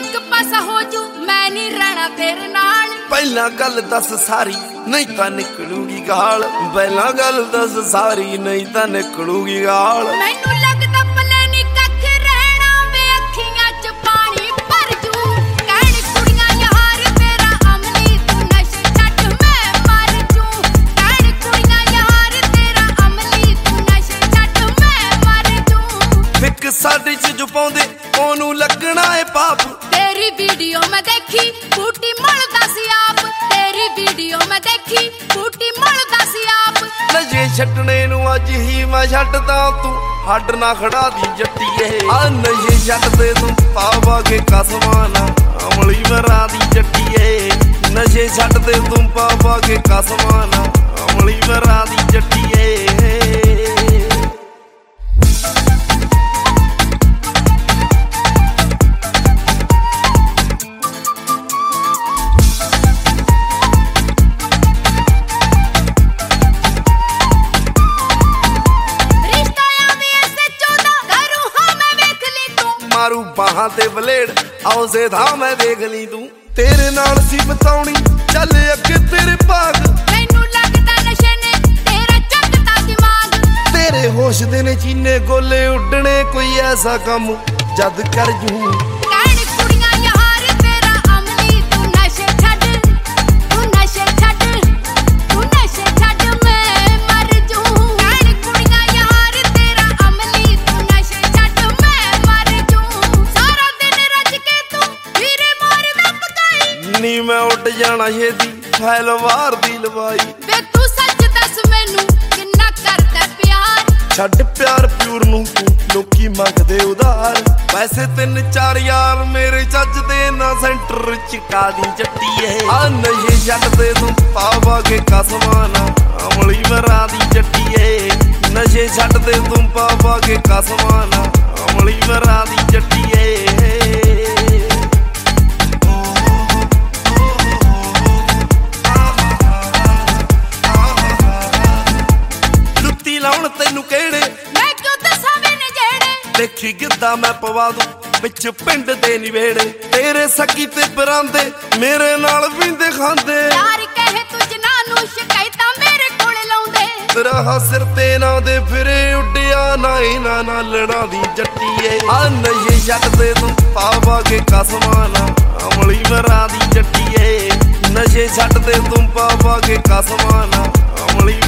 एक पासा हो जू मैं नहीं रहना तेरे नाल। पहला गल दस सारी नहीं तां निकलूगी गाल, पहला गल दस सारी नहीं तां निकलूगी गाल। मैनू लगदा पले नी कख रहना वे अखियां च पानी भर जू। कहण कुड़ियां यार तेरा अमली तू नशे छड्ड मैं मर जू। कहण कुड़ियां यार तेरा अमली तू नशे छड्ड मैं मर जू। फिक साडे च जो पाउंदे ओनू लगना है पाप। तेरी वीडियो मैं देखी बूटी मलदा सी आप। तेरी वीडियो मैं देखी बूटी मलदा सी आप। नशे छड्डने नू अज ही मैं छड्डदा तू हड ना खड़ा दी जट्टीए। आ नशे छड्ड दे तू पावा के कसमाना अमली मरा दी जट्टीए। नशे छड्ड दे तू पावा के कसमाना अमली मरा दी जट्टीए। मारू बाहां ते बलेड आओ से था मैं देख ली तू। तेरे नाल सी बताउणी चल अगे तेरे भाग। मैनू लगदा नशे ने तेरा चकता दिमाग। तेरे होश दे ने चीने गोले उड्डने कोई ऐसा कम जद कर जू। कहण कुड़ियां यार तेरा अमली तू नशे छड्ड। तू नशे छड्ड तू नशे छड्ड मैं मर जू। कहण कुड़ियां यार तेरा अमली तू नशे छड्ड मैं मर जू। सारा दिन रज के तू वीरे मारदा पकाई। नी मैं उड़ जाना छेती फैलवार दी लवाई। वे तू सच दस मैनू किन्ना करदा प्यार। छड्ड प्यार प्यूर नू तू लोकी मंगदे उधार। पैसे 3-4 यार मेरे चज दे ना सेंटर चिका दी जट्टीए। आ नशे छड्ड दे तू पावा के कसमाना अमली मरा दी जट्टीए। नशे छड्ड दे तू पावा के कसमाना अमली मरा दी जट्टीए। लाउण तैनू केड़े मैं क्यों दसां वे ने जेड़े। देखी गिद्दा मैं पवा दूं विच पिंड दे निवेड़े। तेरे सकी ते परांदे मेरे नाल पींदे खांदे। यार कहे तू जनानू शिकायतां मेरे कोल लाउंदे। तेरा सिर ते ना दे फिरे उड्डिया ना इना ना लड़ा दी जट्टीए। आ नशे छड्ड दे तू पावा के कसमाना अमली मरा दी जट्टीए। नशे छड्ड दे तू पावा के कसमाना अमली